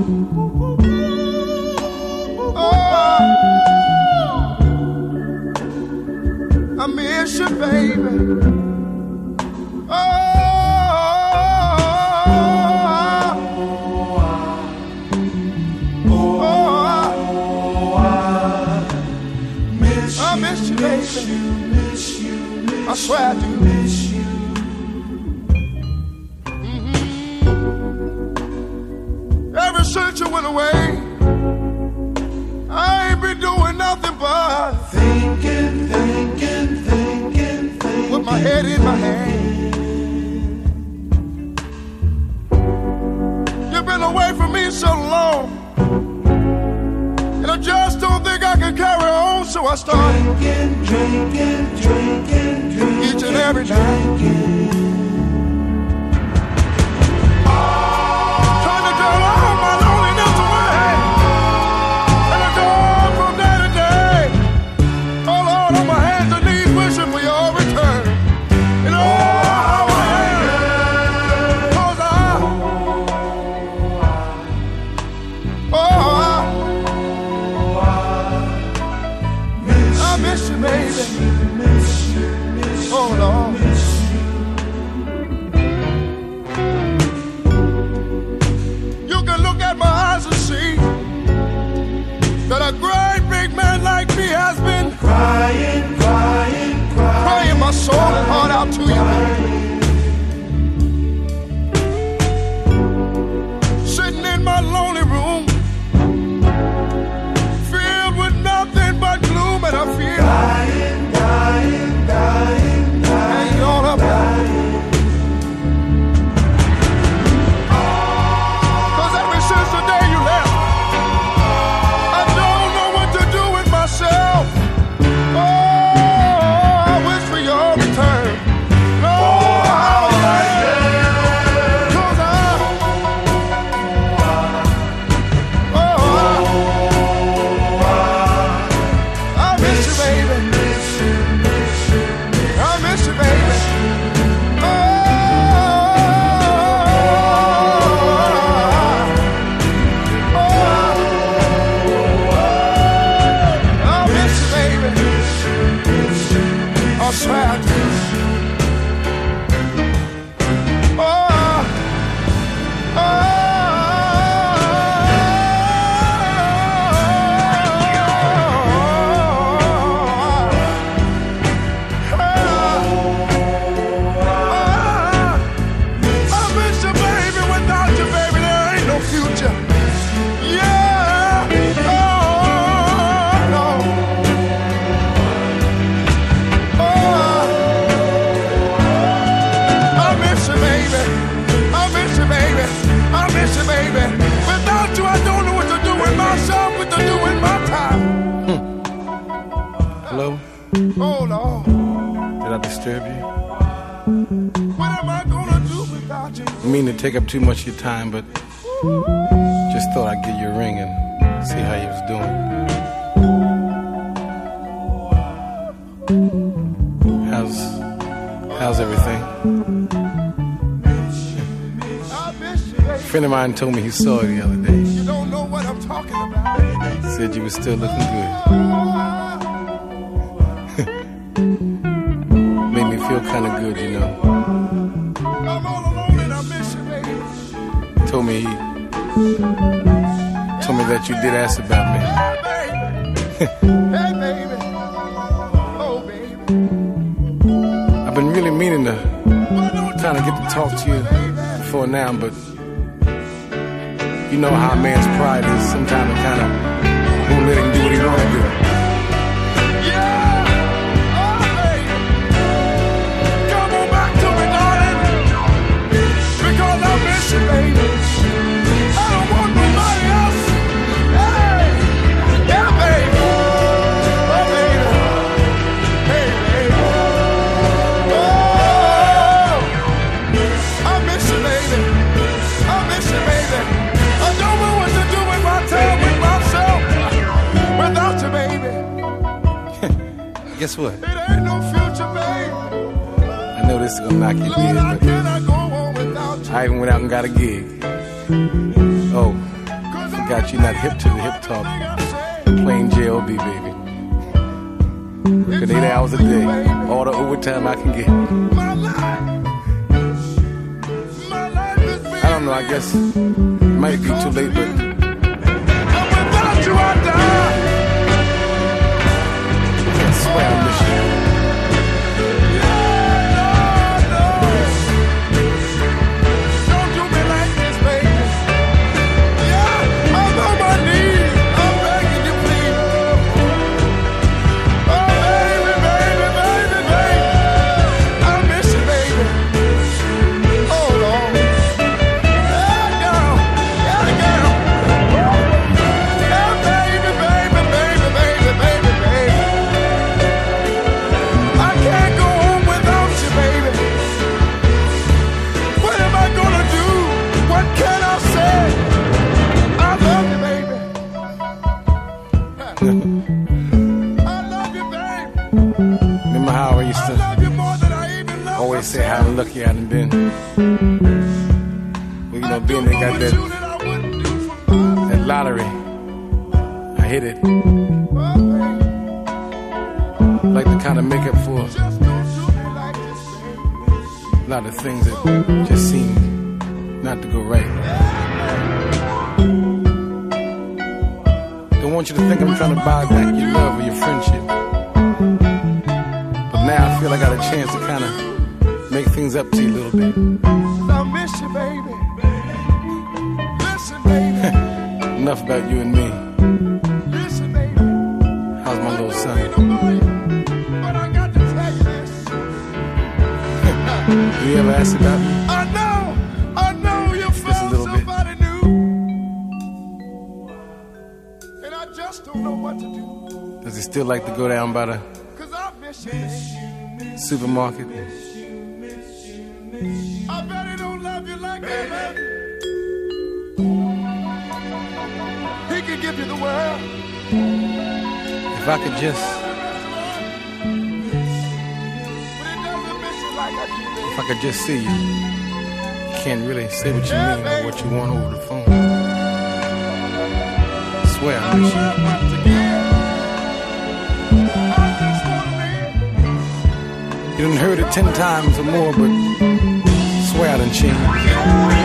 I miss you, baby. I swear I do miss you. Ever since you went away, I ain't been doing nothing but thinking. With my head in my hand. You've been away from me so long, and I just don't think I can carry on, so I started drinking each and every night. Trying to get all my loneliness away, and I go on from day to day. Oh Lord, on my hands and knees wishing for your return. And oh, how I am, 'cause I miss you, baby. Oh Lord. You can look at my eyes and see that a great big man like me has been crying my soul and heart out to you, baby. Sitting in my lonely room, filled with nothing but gloom, and I feel hanging on up. 'Cause ever since the day you left, I don't know what to do with myself. Oh, I wish for your return. Oh, how I am. 'Cause I miss you, baby. I miss you, baby. Oh, I miss you, baby. I swear I do. Hello? Oh, Lord. Did I disturb you? What am I gonna do without you? I mean to take up too much of your time, but just thought I'd give you a ring and see how you was doing. How's everything? A friend of mine told me he saw you the other day. You don't know what I'm talking about. Said you were still looking good. Made me feel kind of good, you know. I'm all alone and I miss you, baby. Told me that you did ask about me. Hey, baby. Oh, baby. I've been really meaning to kind of get to talk to you before now, but you know how a man's pride is. Sometimes it kind of won't let him do what he want to do. Guess what? It ain't no future, babe. I know this is gonna knock you dead, but I go on without you. I even went out and got a gig. Oh, got you not hip to the hip talk. Plain J.O.B., baby. Working 8 hours a day. All the overtime I can get. I don't know, I guess it might be too late, but without you I die. I swear I miss you. Remember how I used to always say how lucky I done been. Well, you know, being they got that lottery, I hit it. Like to kind of make up for a lot of things that just seem not to go right. Don't want you to think I'm trying to buy back your love or your friendship. But now I feel I got a chance to kind of make things up to you a little bit. I miss you, baby. Listen, baby. Enough about you and me. Listen, baby. How's my little son? But I got to tell you this. Do you ever ask about me? I know you found somebody new. And I just don't know what to do. Does he still like to go down by the supermarket? I bet he don't love you like I love you. He could give you the world. If I could just, But he doesn't miss you like I do, baby. if I could just see you. You can't really say what you mean or what you want over the phone. I swear I miss you. You done heard it 10 times or more, but swear I done changed.